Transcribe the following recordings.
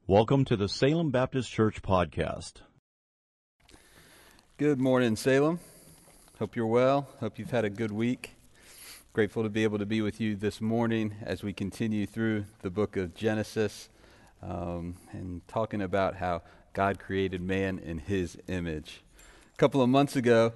Welcome to the Salem Baptist Church podcast. Good morning, Salem. Hope you're well. Hope you've had a good week. Grateful to be able to be with you this morning as we continue through the book of Genesis and talking about how God created man in his image. A couple of months ago,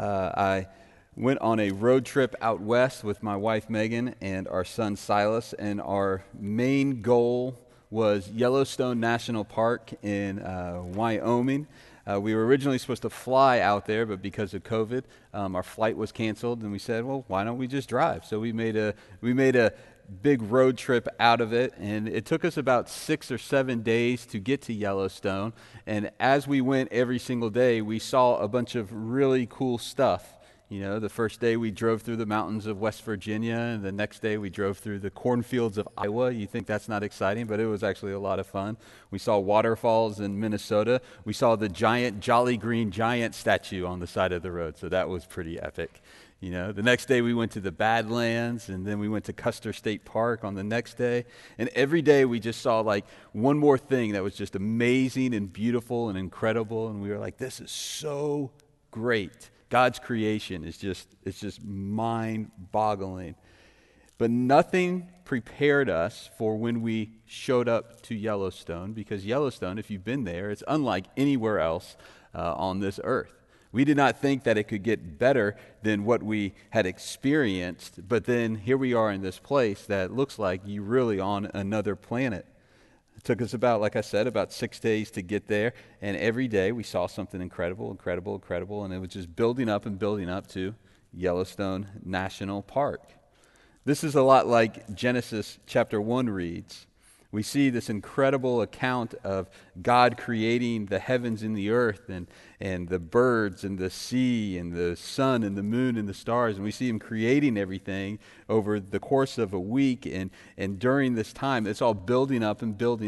I went on a road trip out west with my wife Megan and our son Silas, and our main goal was Yellowstone National Park in Wyoming. We were originally supposed to fly out there, but because of COVID, our flight was canceled, and we said, well, why don't we just drive? So we made a big road trip out of it, and it took us about 6 or 7 days to get to Yellowstone. And as we went every single day, we saw a bunch of really cool stuff. You know, the first day we drove through the mountains of West Virginia, and the next day we drove through the cornfields of Iowa. You think that's not exciting, but it was actually a lot of fun. We saw waterfalls in Minnesota. We saw the giant Jolly Green Giant statue on the side of the road, so that was pretty epic. You know, the next day we went to the Badlands, and then we went to Custer State Park on the next day. And every day we just saw like one more thing that was just amazing and beautiful and incredible, and we were like, this is so great. God's creation is just mind-boggling. But nothing prepared us for when we showed up to Yellowstone, because Yellowstone, if you've been there, it's unlike anywhere else on this earth. We did not think that it could get better than what we had experienced, but then here we are in this place that looks like you're really on another planet. It took us about 6 days to get there, and every day we saw something incredible, and it was just building up to Yellowstone National Park. This is a lot like Genesis chapter 1 reads. We see this incredible account of God creating the heavens and the earth and the birds and the sea and the sun and the moon and the stars. And we see him creating everything over the course of a week. And during this time, it's all building up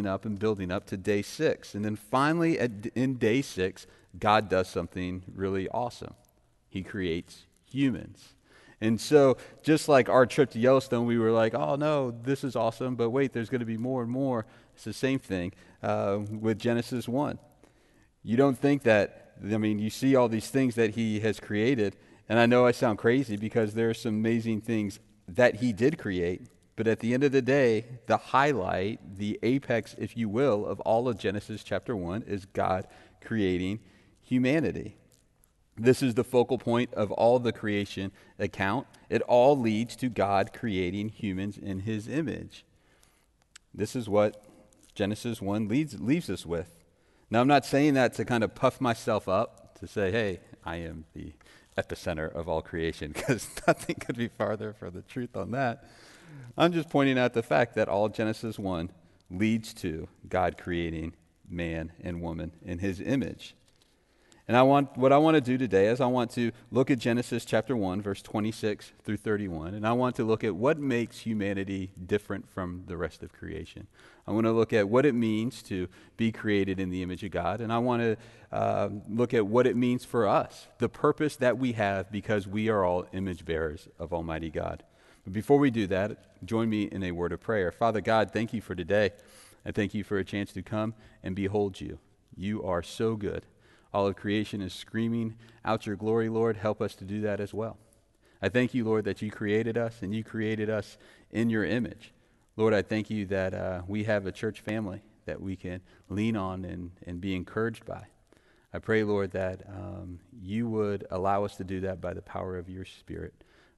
to day 6. And then finally, in day 6, God does something really awesome. He creates humans. And so, just like our trip to Yellowstone, we were like, oh no, this is awesome, but wait, there's going to be more and more. It's the same thing with Genesis 1. You don't think that, you see all these things that he has created, and I know I sound crazy because there are some amazing things that he did create, but at the end of the day, the highlight, the apex, if you will, of all of Genesis chapter 1 is God creating humanity. This is the focal point of all the creation account. It all leads to God creating humans in his image. This is what Genesis 1 leaves us with. Now, I'm not saying that to kind of puff myself up, to say, hey, I am the epicenter of all creation, because nothing could be farther from the truth on that. I'm just pointing out the fact that all Genesis 1 leads to God creating man and woman in his image. And what I want to do today is I want to look at Genesis chapter 1, verse 26 through 31, and I want to look at what makes humanity different from the rest of creation. I want to look at what it means to be created in the image of God, and I want to look at what it means for us, the purpose that we have because we are all image bearers of Almighty God. But before we do that, join me in a word of prayer. Father God, thank you for today. I thank you for a chance to come and behold you. You are so good. All of creation is screaming out your glory, Lord. Help us to do that as well. I thank you, Lord, that you created us and you created us in your image. Lord, I thank you that we have a church family that we can lean on and be encouraged by. I pray, Lord, that you would allow us to do that by the power of your Spirit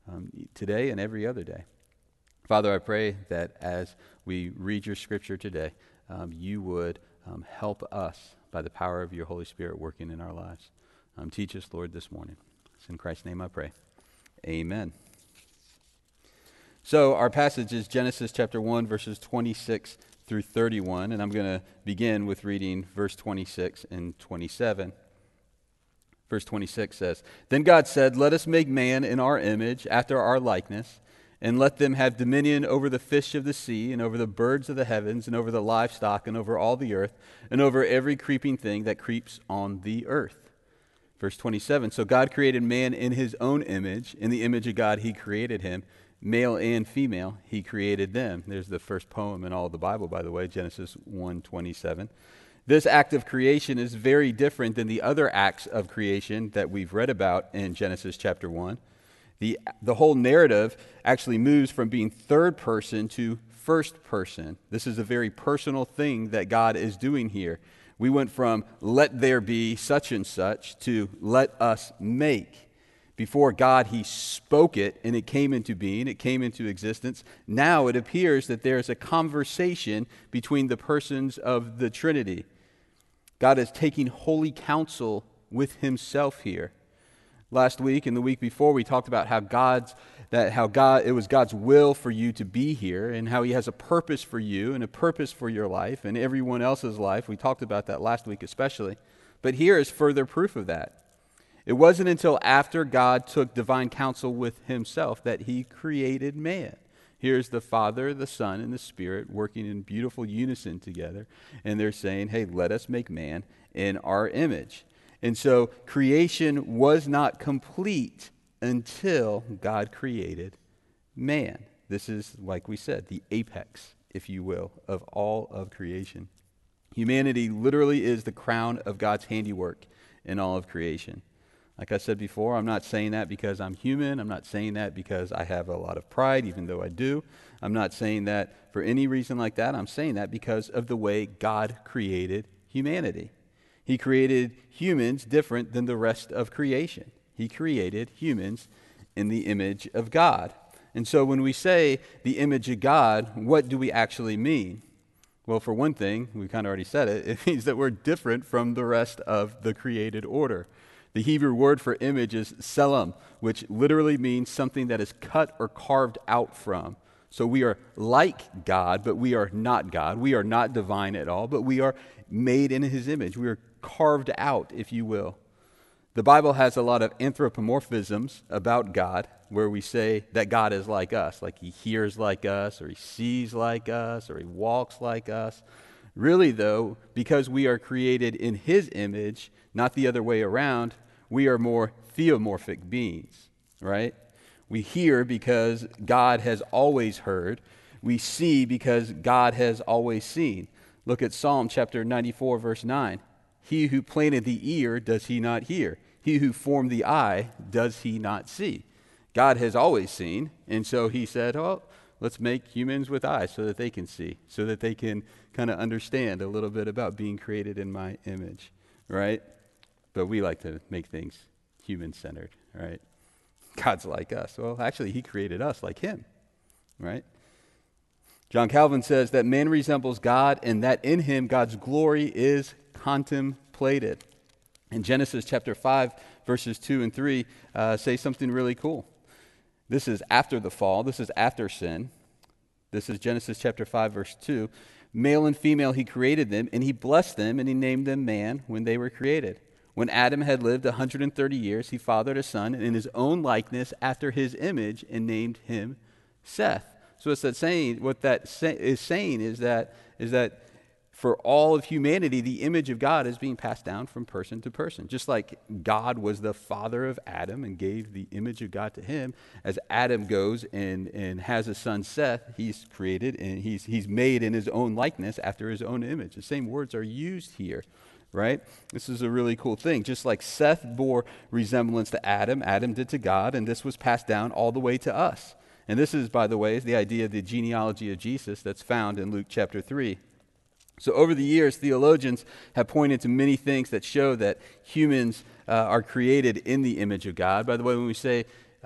today and every other day. Father, I pray that as we read your scripture today, you would help us by the power of your Holy Spirit working in our lives. Teach us, Lord, this morning. It's in Christ's name I pray. Amen. So our passage is Genesis chapter 1, verses 26 through 31, and I'm going to begin with reading verse 26 and 27. Verse 26 says, Then God said, Let us make man in our image, after our likeness, and let them have dominion over the fish of the sea, and over the birds of the heavens, and over the livestock, and over all the earth, and over every creeping thing that creeps on the earth. Verse 27, So God created man in his own image. In the image of God he created him. Male and female, he created them. There's the first poem in all of the Bible, by the way, Genesis 1:27. This act of creation is very different than the other acts of creation that we've read about in Genesis chapter 1. The whole narrative actually moves from being third person to first person. This is a very personal thing that God is doing here. We went from let there be such and such to let us make. Before God, he spoke it, and it came into being, it came into existence. Now it appears that there's a conversation between the persons of the Trinity. God is taking holy counsel with himself here. Last week and the week before, we talked about it was God's will for you to be here, and how he has a purpose for you and a purpose for your life and everyone else's life. We talked about that last week especially. But here is further proof of that. It wasn't until after God took divine counsel with himself that he created man. Here's the Father, the Son, and the Spirit working in beautiful unison together. And they're saying, hey, let us make man in our image. And so creation was not complete until God created man. This is, like we said, the apex, if you will, of all of creation. Humanity literally is the crown of God's handiwork in all of creation. Like I said before, I'm not saying that because I'm human. I'm not saying that because I have a lot of pride, even though I do. I'm not saying that for any reason like that. I'm saying that because of the way God created humanity. He created humans different than the rest of creation. He created humans in the image of God. And so when we say the image of God, what do we actually mean? Well, for one thing, we kind of already said it. It means that we're different from the rest of the created order. The Hebrew word for image is tselem, which literally means something that is cut or carved out from. So we are like God, but we are not God. We are not divine at all, but we are made in his image. We are carved out, if you will. The Bible has a lot of anthropomorphisms about God, where we say that God is like us, like he hears like us, or he sees like us, or he walks like us. Really, though, because we are created in his image, not the other way around, we are more theomorphic beings, right? We hear because God has always heard. We see because God has always seen. Look at Psalm chapter 94, verse 9. He who planted the ear, does he not hear? He who formed the eye, does he not see? God has always seen, and so he said, oh, let's make humans with eyes so that they can see, so that they can kind of understand a little bit about being created in my image, right? But we like to make things human-centered, right? God's like us. Well, actually, he created us like him, right? John Calvin says that man resembles God and that in him God's glory is contemplated. In Genesis chapter 5, verses 2 and 3 say something really cool. This is after the fall. This is after sin. This is Genesis chapter 5, verse 2. Male and female he created them, and he blessed them, and he named them man when they were created. When Adam had lived 130 years, he fathered a son in his own likeness after his image and named him Seth. So what that is saying is that for all of humanity, the image of God is being passed down from person to person. Just like God was the father of Adam and gave the image of God to him, as Adam goes and has a son Seth, he's created and he's made in his own likeness after his own image. The same words are used here, right? This is a really cool thing. Just like Seth bore resemblance to Adam, Adam did to God, and this was passed down all the way to us. And this is, by the way, is the idea of the genealogy of Jesus that's found in Luke chapter 3. So over the years, theologians have pointed to many things that show that humans are created in the image of God. By the way, when we say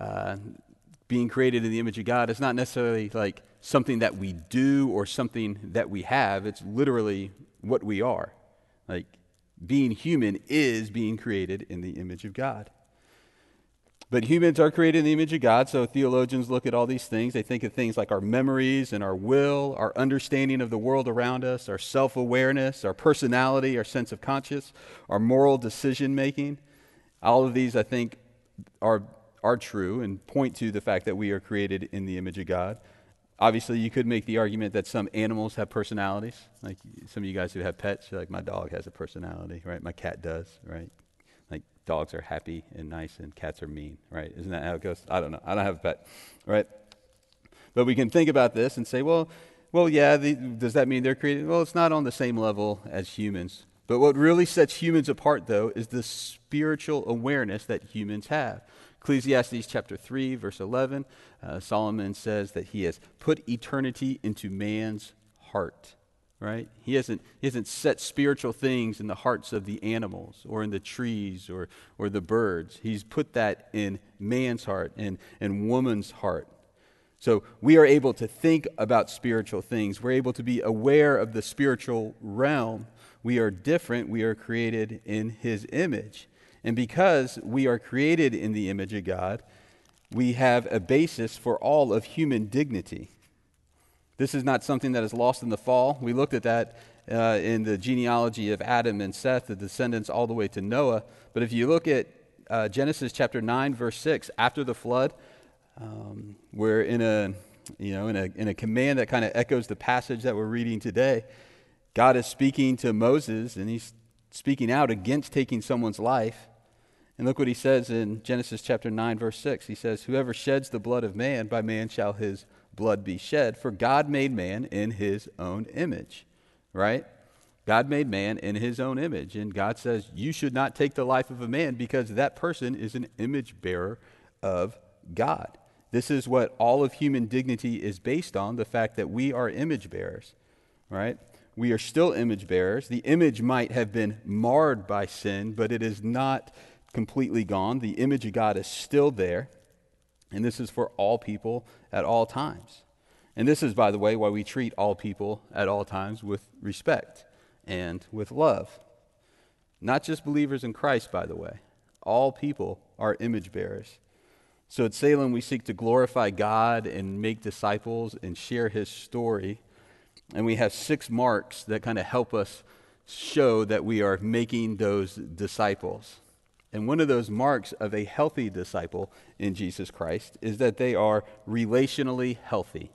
being created in the image of God, it's not necessarily like something that we do or something that we have. It's literally what we are. Like being human is being created in the image of God. But humans are created in the image of God, so theologians look at all these things. They think of things like our memories and our will, our understanding of the world around us, our self-awareness, our personality, our sense of conscience, our moral decision-making. All of these, I think, are true and point to the fact that we are created in the image of God. Obviously, you could make the argument that some animals have personalities. Like some of you guys who have pets, you're like, my dog has a personality, right? My cat does, right? Like dogs are happy and nice and cats are mean, right? Isn't that how it goes? I don't know. I don't have a pet, right? But we can think about this and say, well, yeah, does that mean they're created? Well, it's not on the same level as humans. But what really sets humans apart, though, is the spiritual awareness that humans have. Ecclesiastes chapter 3, verse 11, Solomon says that he has put eternity into man's heart, right? He hasn't set spiritual things in the hearts of the animals or in the trees or the birds. He's put that in man's heart and woman's heart. So we are able to think about spiritual things. We're able to be aware of the spiritual realm. We are different. We are created in his image. And because we are created in the image of God, we have a basis for all of human dignity. This is not something that is lost in the fall. We looked at that in the genealogy of Adam and Seth, the descendants all the way to Noah. But if you look at Genesis chapter 9, verse 6, after the flood, we're in a command that kind of echoes the passage that we're reading today. God is speaking to Moses, and he's speaking out against taking someone's life. And look what he says in Genesis chapter 9, verse 6. He says, "Whoever sheds the blood of man, by man shall his blood be shed. For God made man in his own image." Right? God made man in his own image. And God says, you should not take the life of a man because that person is an image bearer of God. This is what all of human dignity is based on, the fact that we are image bearers, right? We are still image bearers. The image might have been marred by sin, but it is not completely gone. The image of God is still there, and this is for all people at all times. And this is, by the way, why we treat all people at all times with respect and with love. Not just believers in Christ, by the way. All people are image bearers. So at Salem, we seek to glorify God and make disciples and share his story. And we have 6 marks that kind of help us show that we are making those disciples. And one of those marks of a healthy disciple in Jesus Christ is that they are relationally healthy.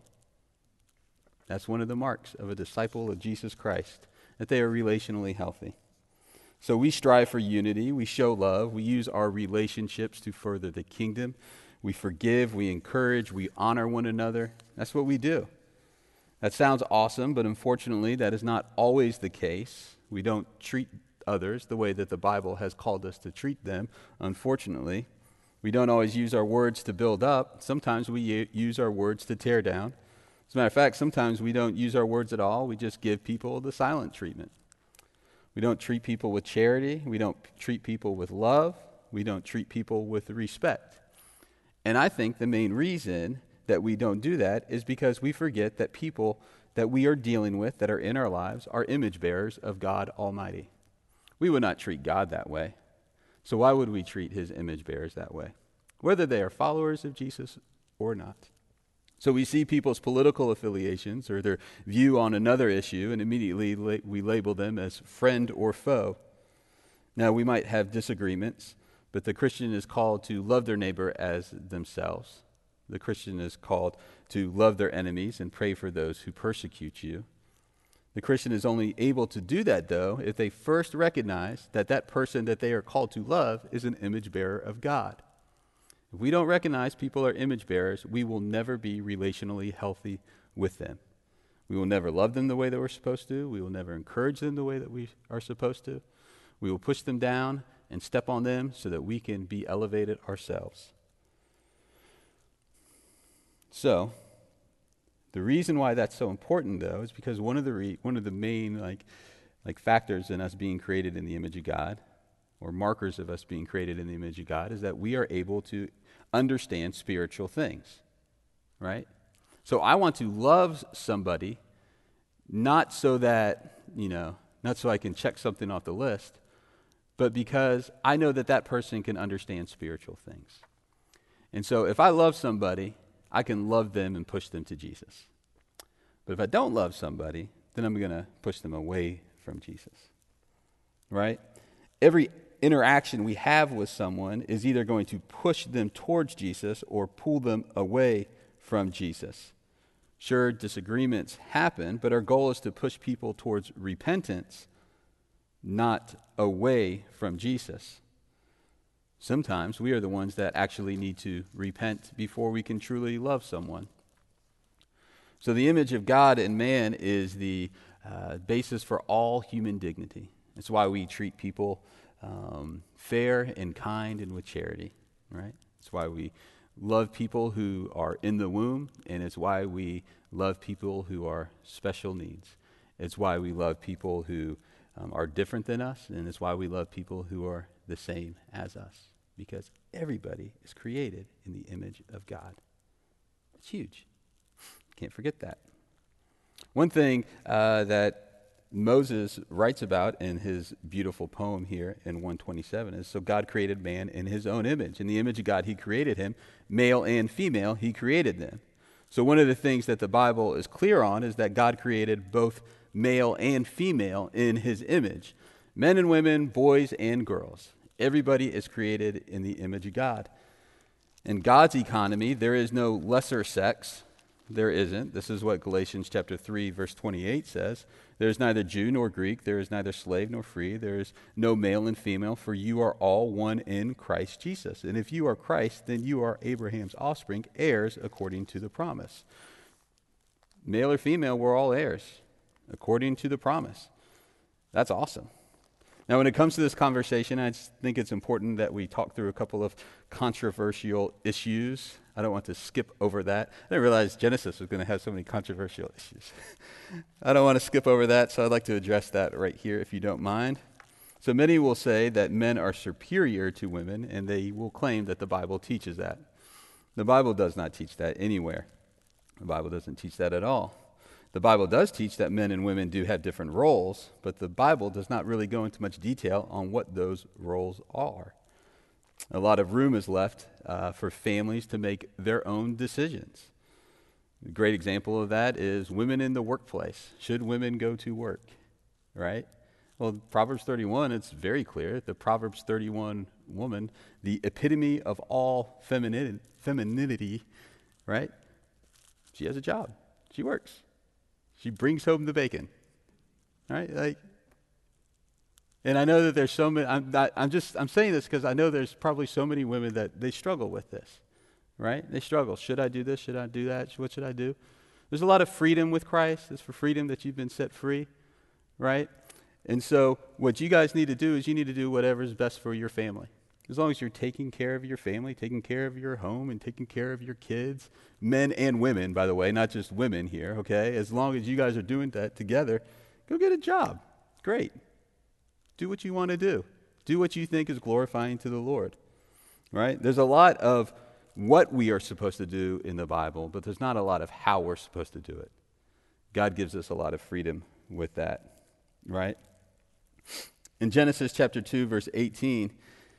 That's one of the marks of a disciple of Jesus Christ, that they are relationally healthy. So we strive for unity, we show love, we use our relationships to further the kingdom. We forgive, we encourage, we honor one another. That's what we do. That sounds awesome, but unfortunately, that is not always the case. We don't treat others the way that the Bible has called us to treat them, unfortunately. We don't always use our words to build up. Sometimes we use our words to tear down. As a matter of fact, sometimes we don't use our words at all. We just give people the silent treatment. We don't treat people with charity. We don't treat people with love. We don't treat people with respect. And I think the main reason that we don't do that is because we forget that people that we are dealing with, that are in our lives, are image bearers of God Almighty. We would not treat God that way. So why would we treat his image bearers that way? Whether they are followers of Jesus or not. So we see people's political affiliations or their view on another issue, and immediately we label them as friend or foe. Now, we might have disagreements, but the Christian is called to love their neighbor as themselves. The Christian is called to love their enemies and pray for those who persecute you. The Christian is only able to do that, though, if they first recognize that that person that they are called to love is an image bearer of God. If we don't recognize people are image bearers, we will never be relationally healthy with them. We will never love them the way that we're supposed to. We will never encourage them the way that we are supposed to. We will push them down and step on them so that we can be elevated ourselves. So, the reason why that's so important, though, is because one of the main factors in us being created in the image of God, or markers of us being created in the image of God, is that we are able to understand spiritual things, right? So I want to love somebody, not so that, not so I can check something off the list, but because I know that that person can understand spiritual things. And so if I love somebody, I can love them and push them to Jesus. But if I don't love somebody, then I'm going to push them away from Jesus, right? Every interaction we have with someone is either going to push them towards Jesus or pull them away from Jesus. Sure, disagreements happen, but our goal is to push people towards repentance, not away from Jesus. Sometimes we are the ones that actually need to repent before we can truly love someone. So the image of God in man is the basis for all human dignity. It's why we treat people fair and kind and with charity, right? It's why we love people who are in the womb, and it's why we love people who are special needs. It's why we love people who are different than us, and it's why we love people who are the same as us, because everybody is created in the image of God. It's huge. Can't forget that. One thing that Moses writes about in his beautiful poem here in 127 is, so God created man in his own image. In the image of God, he created him. Male and female, he created them. So one of the things that the Bible is clear on is that God created both male and female in his image. Men and women, boys and girls. Everybody is created in the image of God. In God's economy, there is no lesser sex. There isn't. This is what Galatians chapter 3, verse 28 says. There is neither Jew nor Greek. There is neither slave nor free. There is no male and female, for you are all one in Christ Jesus. And if you are Christ, then you are Abraham's offspring, heirs according to the promise. Male or female, we're all heirs according to the promise. That's awesome. Now, when it comes to this conversation, I just think it's important that we talk through a couple of controversial issues. I don't want to skip over that. I didn't realize Genesis was going to have so many controversial issues. I don't want to skip over that, so I'd like to address that right here, if you don't mind. So many will say that men are superior to women, and they will claim that the Bible teaches that. The Bible does not teach that anywhere. The Bible doesn't teach that at all. The Bible does teach that men and women do have different roles, but the Bible does not really go into much detail on what those roles are. A lot of room is left for families to make their own decisions. A great example of that is women in the workplace. Should women go to work, right? Well, Proverbs 31, it's very clear. The Proverbs 31 woman, the epitome of all femininity, right? She has a job. She works. She brings home the bacon, right? And I know that there's so many. I'm saying this because I know there's probably so many women that they struggle with this, right? They struggle. Should I do this? Should I do that? What should I do? There's a lot of freedom with Christ. It's for freedom that you've been set free, right? And so what you guys need to do is you need to do whatever is best for your family. As long as you're taking care of your family, taking care of your home, and taking care of your kids, men and women, by the way, not just women here, okay? As long as you guys are doing that together, go get a job. Great. Do what you want to do. Do what you think is glorifying to the Lord, right? There's a lot of what we are supposed to do in the Bible, but there's not a lot of how we're supposed to do it. God gives us a lot of freedom with that, right? In Genesis chapter 2, verse 18,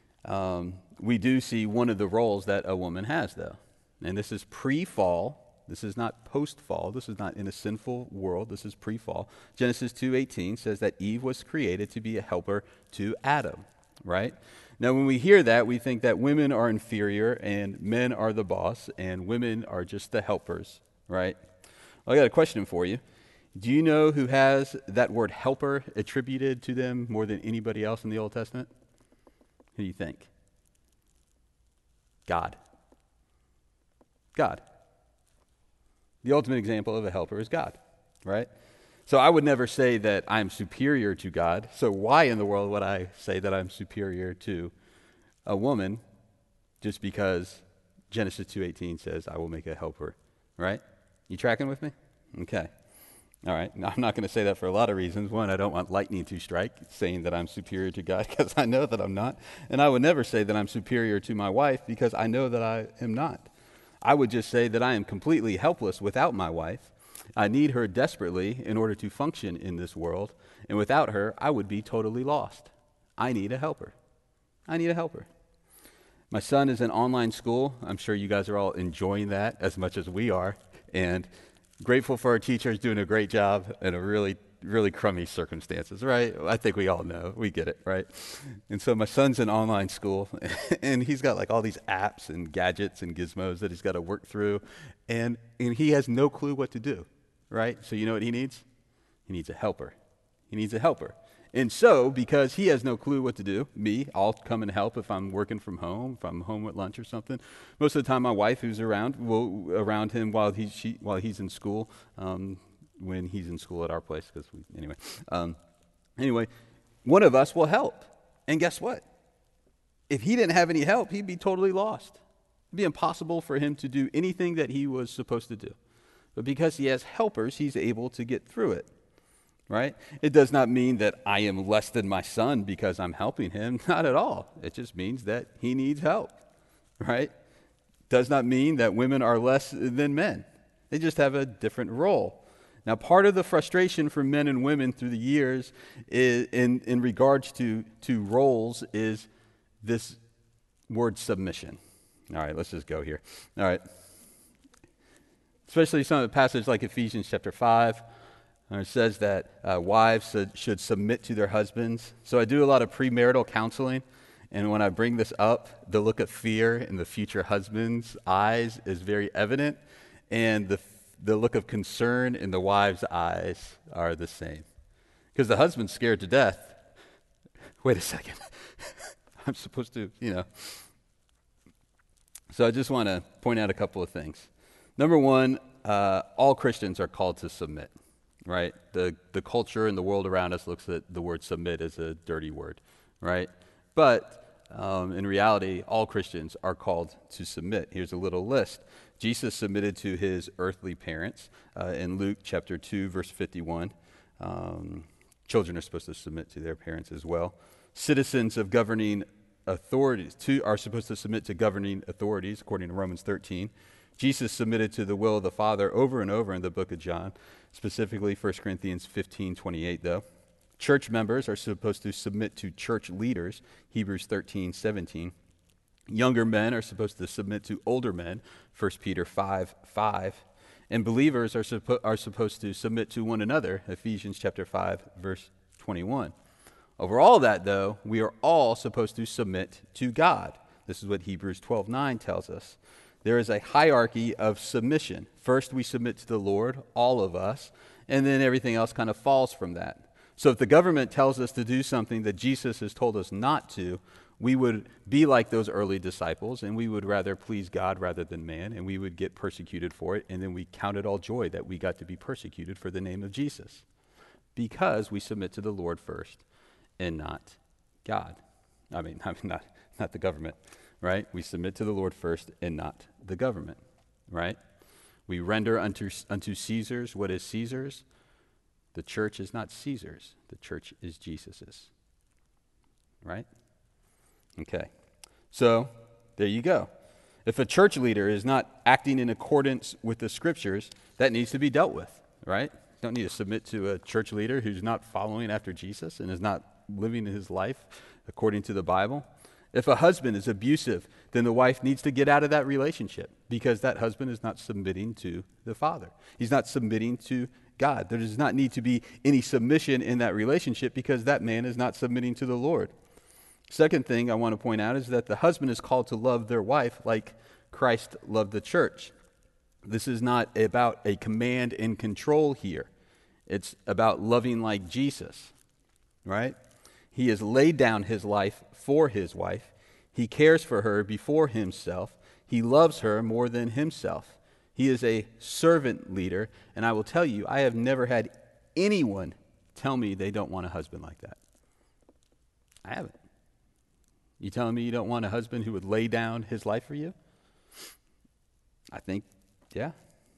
we do see one of the roles that a woman has, though. And this is pre-fall. This is not post-fall. This is not in a sinful world. This is pre-fall. Genesis 2:18 says that Eve was created to be a helper to Adam, right? Now, when we hear that, we think that women are inferior and men are the boss and women are just the helpers, right? Well, I got a question for you. Do you know who has that word helper attributed to them more than anybody else in the Old Testament? Who do you think? God. God. The ultimate example of a helper is God, right? So I would never say that I'm superior to God. So why in the world would I say that I'm superior to a woman just because Genesis 2:18 says I will make a helper, right? You tracking with me? Okay. All right. Now, I'm not going to say that for a lot of reasons. One, I don't want lightning to strike saying that I'm superior to God because I know that I'm not. And I would never say that I'm superior to my wife because I know that I am not. I would just say that I am completely helpless without my wife. I need her desperately in order to function in this world. And without her, I would be totally lost. I need a helper. I need a helper. My son is in online school. I'm sure you guys are all enjoying that as much as we are. And grateful for our teachers doing a great job in a really, really crummy circumstances, right? I think we all know. We get it, right? And so my son's in online school, and he's got like all these apps and gadgets and gizmos that he's got to work through, and he has no clue what to do, right? So you know what he needs? He needs a helper. He needs a helper. And so, because he has no clue what to do, I'll come and help if I'm working from home, if I'm home at lunch or something. Most of the time, my wife, who's around, will around him while he's in school, when he's in school at our place. Anyway, one of us will help. And guess what? If he didn't have any help, he'd be totally lost. It'd be impossible for him to do anything that he was supposed to do. But because he has helpers, he's able to get through it. Right? It does not mean that I am less than my son because I'm helping him. Not at all. It just means that he needs help. Right? Does not mean that women are less than men. They just have a different role. Now, part of the frustration for men and women through the years in regards to roles is this word submission. All right, let's just go here. All right. Especially some of the passages like Ephesians chapter 5. It says that wives should submit to their husbands. So I do a lot of premarital counseling, and when I bring this up, the look of fear in the future husband's eyes is very evident, and the look of concern in the wife's eyes are the same. Because the husband's scared to death. Wait a second. I'm supposed to, So I just want to point out a couple of things. Number one, all Christians are called to submit. Right? The culture and the world around us looks at the word submit as a dirty word, right? But in reality, all Christians are called to submit. Here's a little list. Jesus submitted to his earthly parents in Luke chapter 2, verse 51. Children are supposed to submit to their parents as well. Citizens of governing authorities are supposed to submit to governing authorities, according to Romans 13. Jesus submitted to the will of the Father over and over in the book of John, specifically 1 Corinthians 15:28, though. Church members are supposed to submit to church leaders, Hebrews 13:17. Younger men are supposed to submit to older men, 1 Peter 5:5. And believers are supposed to submit to one another, Ephesians chapter 5, verse 21. Over all that, though, we are all supposed to submit to God. This is what Hebrews 12:9 tells us. There is a hierarchy of submission. First, we submit to the Lord, all of us, and then everything else kind of falls from that. So if the government tells us to do something that Jesus has told us not to, we would be like those early disciples, and we would rather please God rather than man, and we would get persecuted for it, and then we count it all joy that we got to be persecuted for the name of Jesus, because we submit to the Lord first and not God. I mean not the government. Right? We submit to the Lord first and not the government, right? We render unto Caesar's what is Caesar's. The church is not Caesar's. The church is Jesus's, right? Okay. So, there you go. If a church leader is not acting in accordance with the scriptures, that needs to be dealt with, right? You don't need to submit to a church leader who's not following after Jesus and is not living his life according to the Bible. If a husband is abusive, then the wife needs to get out of that relationship because that husband is not submitting to the Father. He's not submitting to God. There does not need to be any submission in that relationship because that man is not submitting to the Lord. Second thing I want to point out is that the husband is called to love their wife like Christ loved the church. This is not about a command and control here. It's about loving like Jesus, right? He has laid down his life for his wife. He cares for her before himself. He loves her more than himself. He is a servant leader, and I will tell you, I have never had anyone tell me they don't want a husband like that. I haven't. You telling me you don't want a husband who would lay down his life for you? I think, yeah.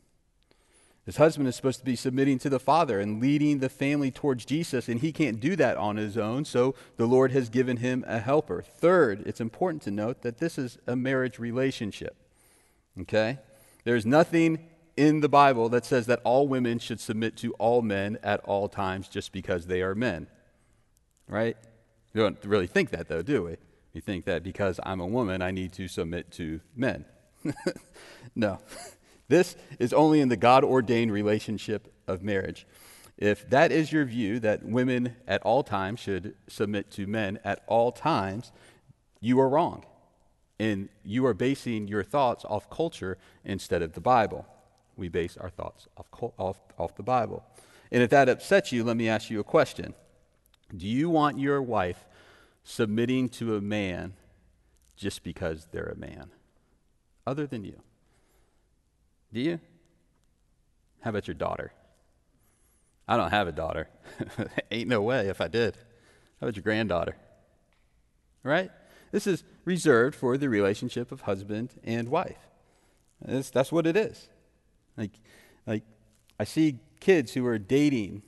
His husband is supposed to be submitting to the Father and leading the family towards Jesus, and he can't do that on his own, so the Lord has given him a helper. Third, it's important to note that this is a marriage relationship, okay? There's nothing in the Bible that says that all women should submit to all men at all times just because they are men, right? We don't really think that, though, do we? We think that because I'm a woman, I need to submit to men. No. This is only in the God-ordained relationship of marriage. If that is your view, that women at all times should submit to men at all times, you are wrong. And you are basing your thoughts off culture instead of the Bible. We base our thoughts off the Bible. And if that upsets you, let me ask you a question. Do you want your wife submitting to a man just because they're a man, other than you? Do you? How about your daughter? I don't have a daughter. Ain't no way if I did. How about your granddaughter? Right? This is reserved for the relationship of husband and wife. That's what it is. Like I see kids who are dating,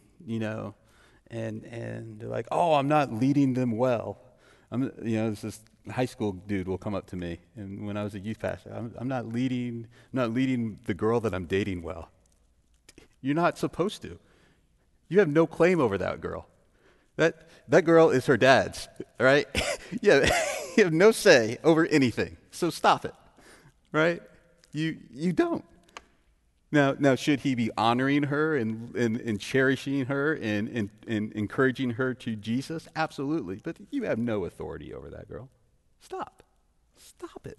and they're like, "Oh, I'm not leading them well." This high school dude will come up to me, and when I was a youth pastor, I'm not leading the girl that I'm dating well. You're not supposed to. You have no claim over that girl. That girl is her dad's, right? Yeah, you have no say over anything. So stop it, right? You don't. Now, should he be honoring her and cherishing her and encouraging her to Jesus? Absolutely. But you have no authority over that girl. Stop it.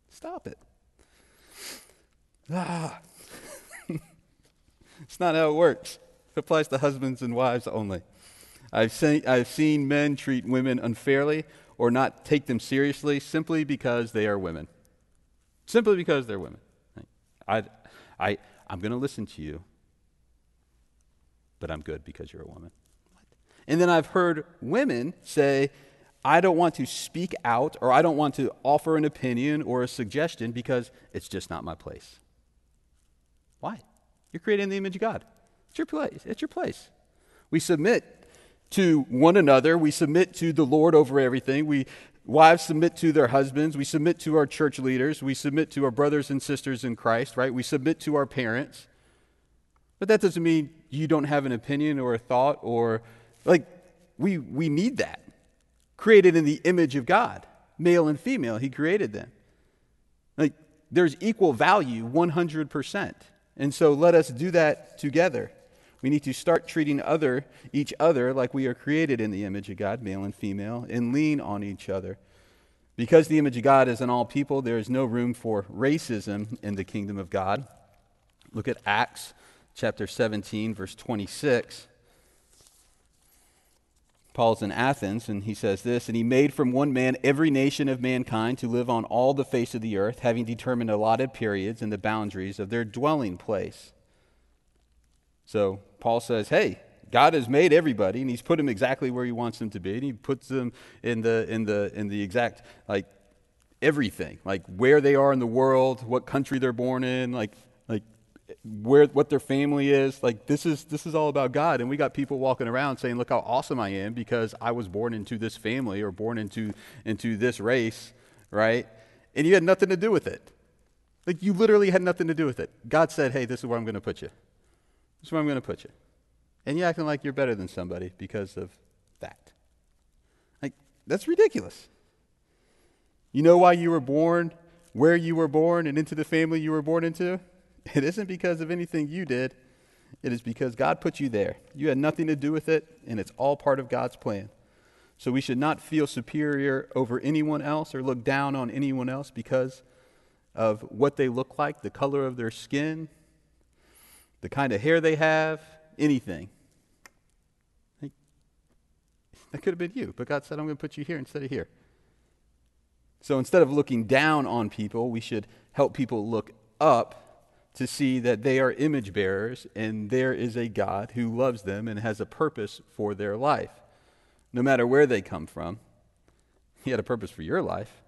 It's not how it works. It applies to husbands and wives only. I've seen men treat women unfairly or not take them seriously simply because they are women. Simply because they're women. I'm going to listen to you, but I'm good because you're a woman. And then I've heard women say, I don't want to speak out or I don't want to offer an opinion or a suggestion because it's just not my place. Why? You're created in the image of God. It's your place. It's your place. We submit to one another. We submit to the Lord over everything. Wives submit to their husbands. We submit to our church leaders. We submit to our brothers and sisters in Christ, right? We submit to our parents. But that doesn't mean you don't have an opinion or a thought or, we need that. Created in the image of God, male and female, he created them. There's equal value, 100%. And so let us do that together. We need to start treating each other like we are created in the image of God, male and female, and lean on each other. Because the image of God is in all people, there is no room for racism in the kingdom of God. Look at Acts chapter 17, verse 26. Paul's in Athens, and he says this, "And he made from one man every nation of mankind to live on all the face of the earth, having determined allotted periods and the boundaries of their dwelling place." So Paul says, hey, God has made everybody, and he's put them exactly where he wants them to be, and he puts them in the exact, everything, where they are in the world, what country they're born in, what their family is. This is all about God. And we got people walking around saying, look how awesome I am because I was born into this family or born into this race, right? And you had nothing to do with it. You literally had nothing to do with it. God said, hey, this is where I'm going to put you. This is where I'm going to put you. And you're acting like you're better than somebody because of that. That's ridiculous. You know why you were born, where you were born, and into the family you were born into? It isn't because of anything you did. It is because God put you there. You had nothing to do with it, and it's all part of God's plan. So we should not feel superior over anyone else or look down on anyone else because of what they look like, the color of their skin, the kind of hair they have, anything. That could have been you, but God said, I'm going to put you here instead of here. So instead of looking down on people, we should help people look up to see that they are image bearers and there is a God who loves them and has a purpose for their life. No matter where they come from, he had a purpose for your life.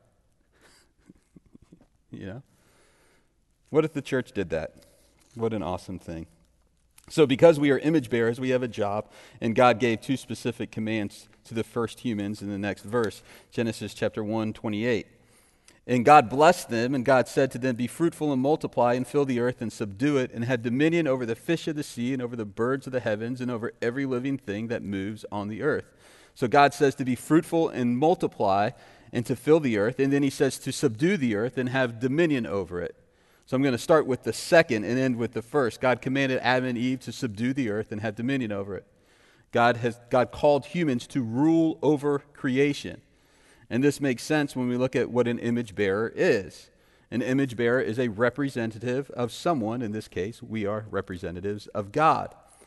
What if the church did that? What an awesome thing. So because we are image bearers, we have a job, and God gave two specific commands to the first humans in the next verse, Genesis chapter 1:28. And God blessed them, and God said to them, be fruitful and multiply and fill the earth and subdue it, and have dominion over the fish of the sea and over the birds of the heavens and over every living thing that moves on the earth. So God says to be fruitful and multiply and to fill the earth, and then he says to subdue the earth and have dominion over it. So I'm going to start with the second and end with the first. God commanded Adam and Eve to subdue the earth and have dominion over it. God called humans to rule over creation. And this makes sense when we look at what an image bearer is. An image bearer is a representative of someone. In this case, we are representatives of God.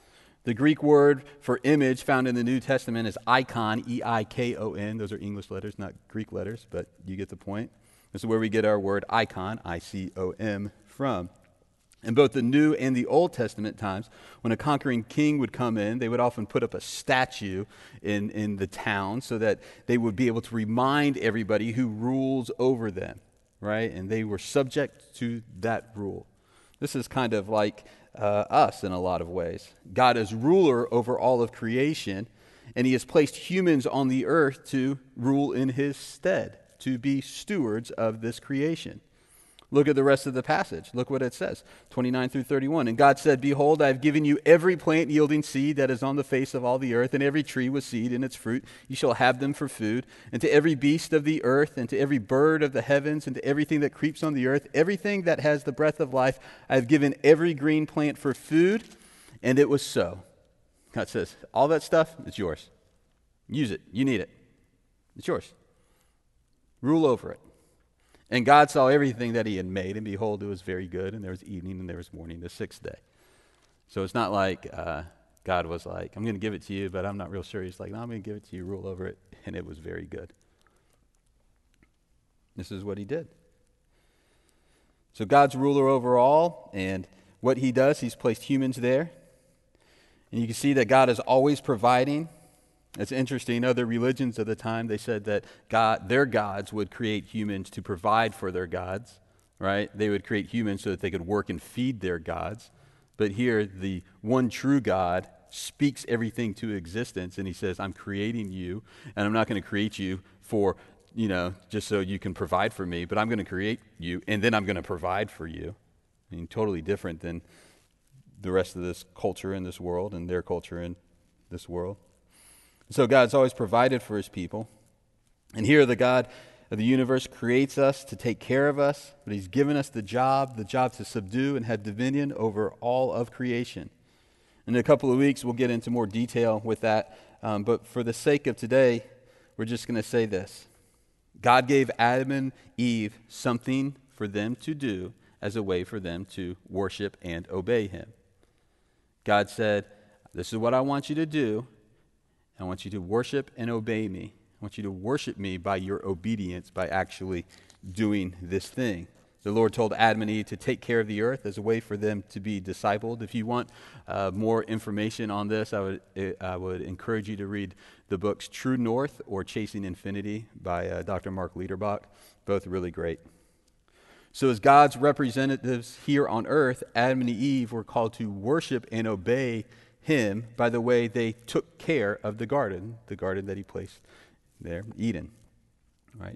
The Greek word for image found in the New Testament is icon, E-I-K-O-N. Those are English letters, not Greek letters, but you get the point. This is where we get our word icon, I-C-O-M, from. In both the New and the Old Testament times, when a conquering king would come in, they would often put up a statue in the town so that they would be able to remind everybody who rules over them, right? And they were subject to that rule. This is kind of like us in a lot of ways. God is ruler over all of creation, and he has placed humans on the earth to rule in his stead, to be stewards of this creation. Look at the rest of the passage. Look what it says, 29 through 31. And God said, "Behold, I have given you every plant yielding seed that is on the face of all the earth, and every tree with seed in its fruit. You shall have them for food. And to every beast of the earth, and to every bird of the heavens, and to everything that creeps on the earth, everything that has the breath of life, I have given every green plant for food." And it was so. God says, all that stuff, it's yours. Use it. You need it. It's yours. Rule over it. And God saw everything that he had made, and behold, it was very good, and there was evening, and there was morning, the sixth day. So it's not like God was like, "I'm going to give it to you, but I'm not real sure." He's like, "No, I'm going to give it to you, rule over it," and it was very good. This is what he did. So God's ruler over all, and what he does, he's placed humans there. And you can see that God is always providing. It's interesting. Other religions of the time, they said that their gods would create humans to provide for their gods, right? They would create humans so that they could work and feed their gods. But here, the one true God speaks everything to existence, and he says, "I'm creating you, and I'm not going to create you for, just so you can provide for me, but I'm going to create you, and then I'm going to provide for you." I mean, totally different than the rest of this culture in this world and their culture in this world. So God's always provided for his people. And here the God of the universe creates us to take care of us, but he's given us the job to subdue and have dominion over all of creation. In a couple of weeks, we'll get into more detail with that. But for the sake of today, we're just going to say this. God gave Adam and Eve something for them to do as a way for them to worship and obey him. God said, "This is what I want you to do. I want you to worship and obey me. I want you to worship me by your obedience, by actually doing this thing." The Lord told Adam and Eve to take care of the earth as a way for them to be discipled. If you want more information on this, I would encourage you to read the books True North or Chasing Infinity by Dr. Mark Liederbach. Both really great. So as God's representatives here on earth, Adam and Eve were called to worship and obey him by the way they took care of the garden that he placed there, Eden, right?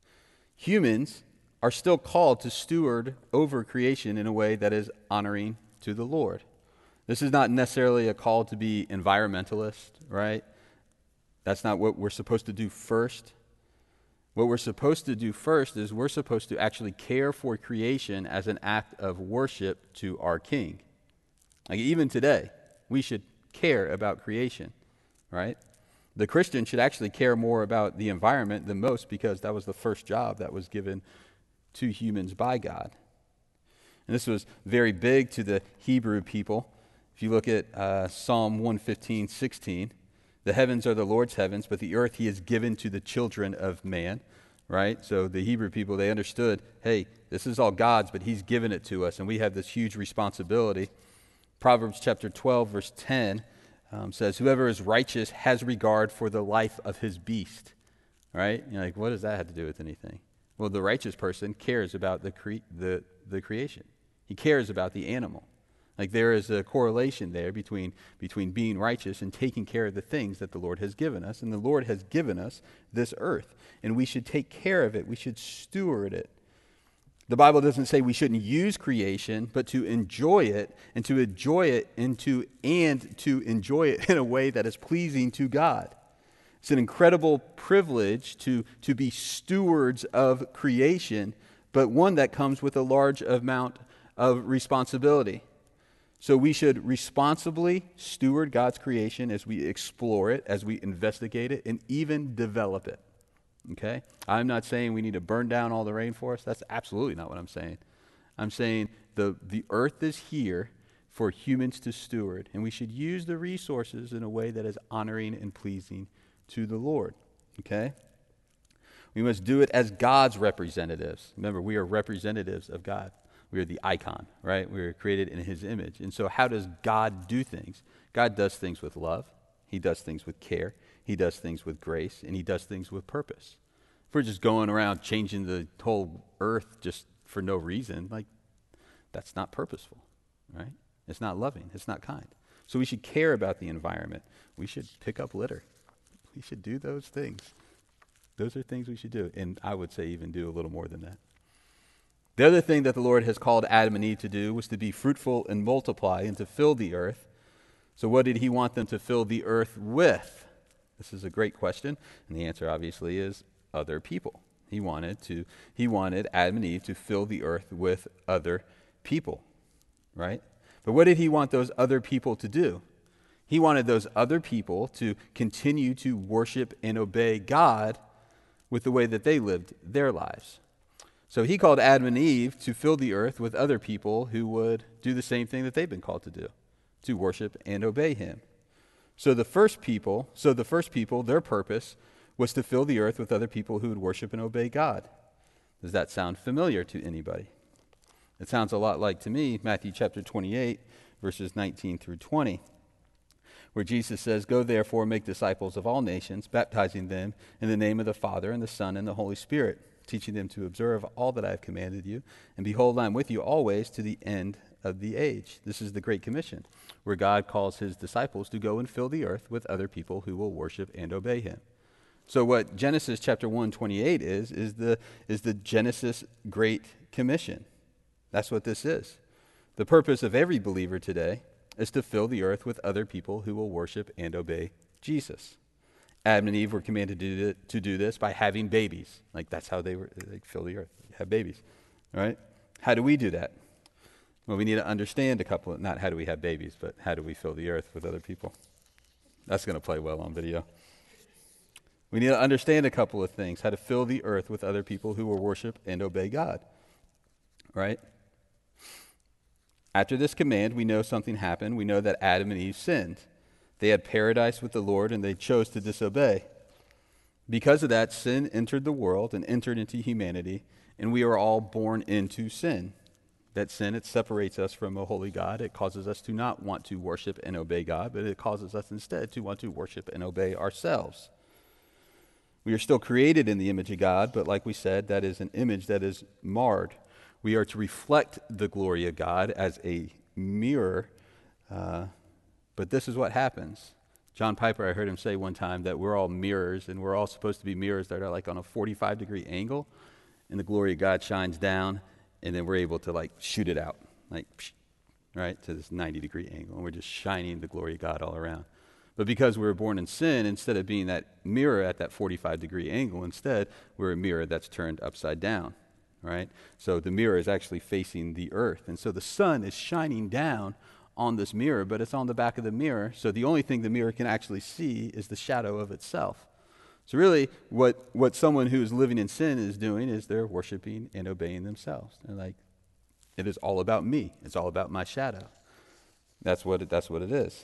Humans are still called to steward over creation in a way that is honoring to the Lord. This is not necessarily a call to be environmentalist, right? That's not what we're supposed to do first. What we're supposed to do first is we're supposed to actually care for creation as an act of worship to our King. Like even today, we should care about creation, right? The Christian should actually care more about the environment than most because that was the first job that was given to humans by God. And this was very big to the Hebrew people. If you look at Psalm 115:16, "The heavens are the Lord's heavens, but the earth he has given to the children of man," right? So the Hebrew people, they understood, hey, this is all God's, but he's given it to us, and we have this huge responsibility. Proverbs chapter 12, verse 10 says, "Whoever is righteous has regard for the life of his beast." Right? You're like, what does that have to do with anything? Well, the righteous person cares about the creation. He cares about the animal. Like there is a correlation there between being righteous and taking care of the things that the Lord has given us. And the Lord has given us this earth, and we should take care of it. We should steward it. The Bible doesn't say we shouldn't use creation, but to enjoy it and to enjoy it in a way that is pleasing to God. It's an incredible privilege to be stewards of creation, but one that comes with a large amount of responsibility. So we should responsibly steward God's creation as we explore it, as we investigate it, and even develop it. Okay? I'm not saying we need to burn down all the rainforest. That's absolutely not what I'm saying. I'm saying the earth is here for humans to steward, and we should use the resources in a way that is honoring and pleasing to the Lord. Okay? We must do it as God's representatives. Remember, we are representatives of God. We are the icon, right? We are created in his image. And so how does God do things? God does things with love. He does things with care. He does things with grace. And he does things with purpose. If we're just going around changing the whole earth just for no reason, like, that's not purposeful, right? It's not loving. It's not kind. So we should care about the environment. We should pick up litter. We should do those things. Those are things we should do. And I would say even do a little more than that. The other thing that the Lord has called Adam and Eve to do was to be fruitful and multiply and to fill the earth. So what did he want them to fill the earth with? This is a great question. And the answer obviously is other people. He wanted Adam and Eve to fill the earth with other people, right? But what did he want those other people to do? He wanted those other people to continue to worship and obey God with the way that they lived their lives. So he called Adam and Eve to fill the earth with other people who would do the same thing that they've been called to do, to worship and obey him. So the first people, their purpose was to fill the earth with other people who would worship and obey God. Does that sound familiar to anybody? It sounds a lot like, to me, Matthew chapter 28, verses 19 through 20, where Jesus says, "Go therefore, make disciples of all nations, baptizing them in the name of the Father and the Son and the Holy Spirit, teaching them to observe all that I have commanded you. And behold, I am with you always to the end of the age." This is the Great Commission, where God calls his disciples to go and fill the earth with other people who will worship and obey him. So what Genesis chapter 1:28 is the Genesis Great Commission. That's what this is. The purpose of every believer today is to fill the earth with other people who will worship and obey Jesus. Adam and Eve were commanded to do this by having babies. Like, that's how they fill the earth, have babies, right? How do we do that? Well, we need to understand not how do we have babies, but how do we fill the earth with other people? That's going to play well on video. We need to understand a couple of things, how to fill the earth with other people who will worship and obey God, right? After this command, we know something happened. We know that Adam and Eve sinned. They had paradise with the Lord, and they chose to disobey. Because of that, sin entered the world and entered into humanity, and we are all born into sin. That sin, it separates us from a holy God. It causes us to not want to worship and obey God, but it causes us instead to want to worship and obey ourselves. We are still created in the image of God, but like we said, that is an image that is marred. We are to reflect the glory of God as a mirror, but this is what happens. John Piper, I heard him say one time that we're all mirrors, and we're all supposed to be mirrors that are like on a 45-degree angle, and the glory of God shines down, and then we're able to like shoot it out, like, right, to this 90-degree angle, and we're just shining the glory of God all around. But because we were born in sin, instead of being that mirror at that 45-degree angle, instead, we're a mirror that's turned upside down, right? So the mirror is actually facing the earth. And so the sun is shining down on this mirror, but it's on the back of the mirror. So the only thing the mirror can actually see is the shadow of itself. So really, what someone who is living in sin is doing is they're worshiping and obeying themselves. They're like, it is all about me. It's all about my shadow. That's what it is.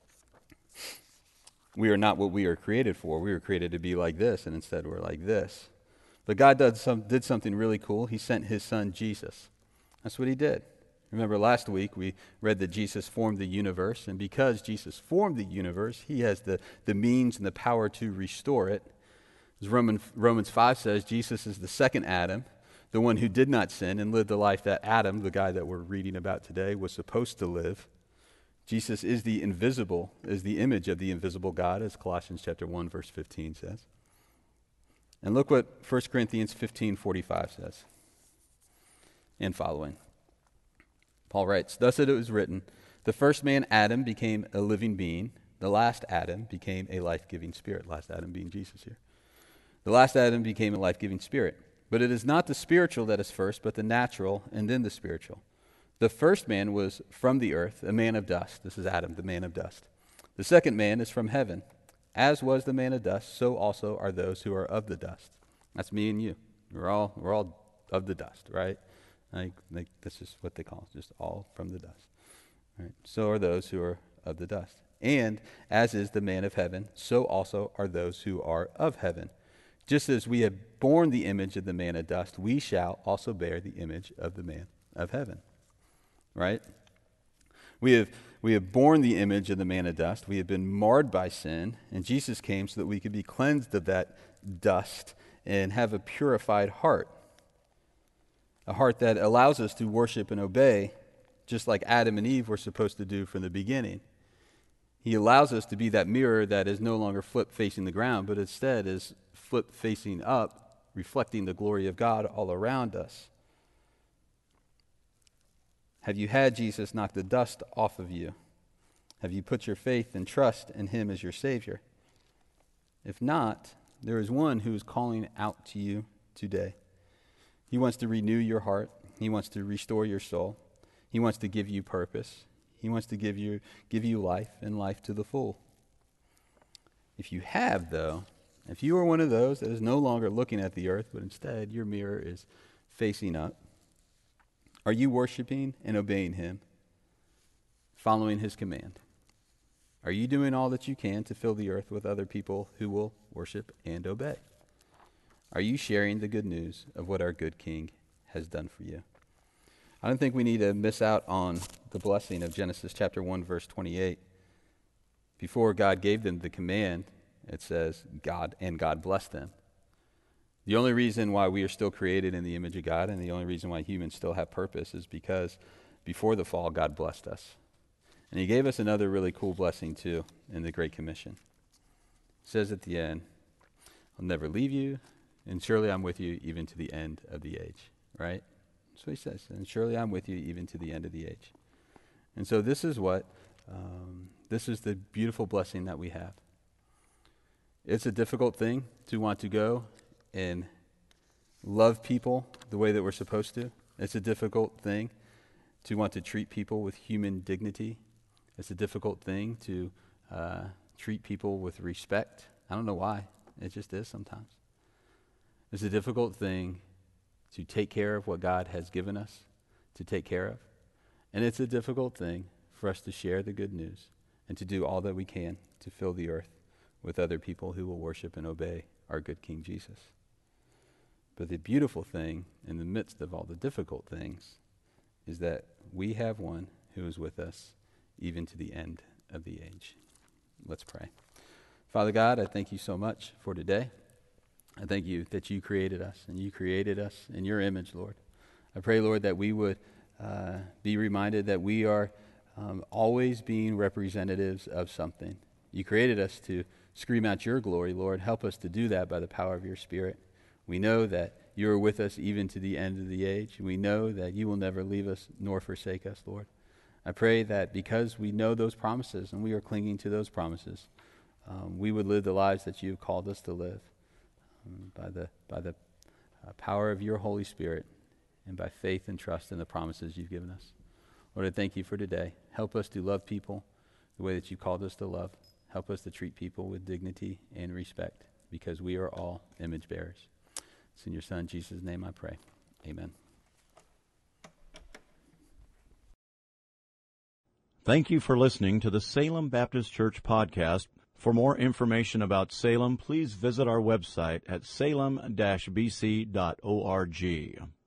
We are not what we are created for. We were created to be like this, and instead we're like this. But God did something really cool. He sent his son, Jesus. That's what he did. Remember last week we read that Jesus formed the universe, and because Jesus formed the universe, he has the means and the power to restore it. As Romans 5 says, Jesus is the second Adam, the one who did not sin and lived the life that Adam, the guy that we're reading about today, was supposed to live. Jesus is the image of the invisible God, as Colossians chapter 1, verse 15 says. And look what 1 Corinthians 15:45 says and following. Paul writes, "Thus it was written, the first man, Adam, became a living being. The last Adam became a life-giving spirit." Last Adam being Jesus here. "The last Adam became a life-giving spirit. But it is not the spiritual that is first, but the natural, and then the spiritual. The first man was from the earth, a man of dust." This is Adam, the man of dust. "The second man is from heaven. As was the man of dust, so also are those who are of the dust." That's me and you. We're all of the dust, right? Like this is what they call us, just all from the dust. Right? So are those who are of the dust. And as is the man of heaven, so also are those who are of heaven. Just as we have borne the image of the man of dust, we shall also bear the image of the man of heaven. Right? We have borne the image of the man of dust. We have been marred by sin, and Jesus came so that we could be cleansed of that dust and have a purified heart. A heart that allows us to worship and obey, just like Adam and Eve were supposed to do from the beginning. He allows us to be that mirror that is no longer flip facing the ground, but instead is flip facing up, reflecting the glory of God all around us. Have you had Jesus knock the dust off of you? Have you put your faith and trust in him as your Savior? If not, there is one who is calling out to you today. He wants to renew your heart. He wants to restore your soul. He wants to give you purpose. He wants to give you life and life to the full. If you have, though, if you are one of those that is no longer looking at the earth, but instead your mirror is facing up, are you worshiping and obeying him, following his command? Are you doing all that you can to fill the earth with other people who will worship and obey? Are you sharing the good news of what our good King has done for you? I don't think we need to miss out on the blessing of Genesis chapter 1, verse 28. Before God gave them the command, it says, God blessed them. The only reason why we are still created in the image of God and the only reason why humans still have purpose is because before the fall, God blessed us. And he gave us another really cool blessing, too, in the Great Commission. It says at the end, I'll never leave you, and surely I'm with you even to the end of the age, right? That's what he says, and surely I'm with you even to the end of the age. And so this is the beautiful blessing that we have. It's a difficult thing to want to go and love people the way that we're supposed to. It's a difficult thing to want to treat people with human dignity. It's a difficult thing to treat people with respect. I don't know why. It just is sometimes. It's a difficult thing to take care of what God has given us to take care of. And it's a difficult thing for us to share the good news and to do all that we can to fill the earth with other people who will worship and obey our good King Jesus. But the beautiful thing in the midst of all the difficult things is that we have one who is with us even to the end of the age. Let's pray. Father God, I thank you so much for today. I thank you that you created us, and you created us in your image, Lord. I pray, Lord, that we would be reminded that we are always being representatives of something. You created us to scream out your glory, Lord. Help us to do that by the power of your Spirit. We know that you are with us even to the end of the age. We know that you will never leave us nor forsake us, Lord. I pray that because we know those promises and we are clinging to those promises, we would live the lives that you have called us to live by the power of your Holy Spirit and by faith and trust in the promises you've given us. Lord, I thank you for today. Help us to love people the way that you called us to love. Help us to treat people with dignity and respect because we are all image bearers. It's in your Son, Jesus' name I pray. Amen. Thank you for listening to the Salem Baptist Church podcast. For more information about Salem, please visit our website at salem-bc.org.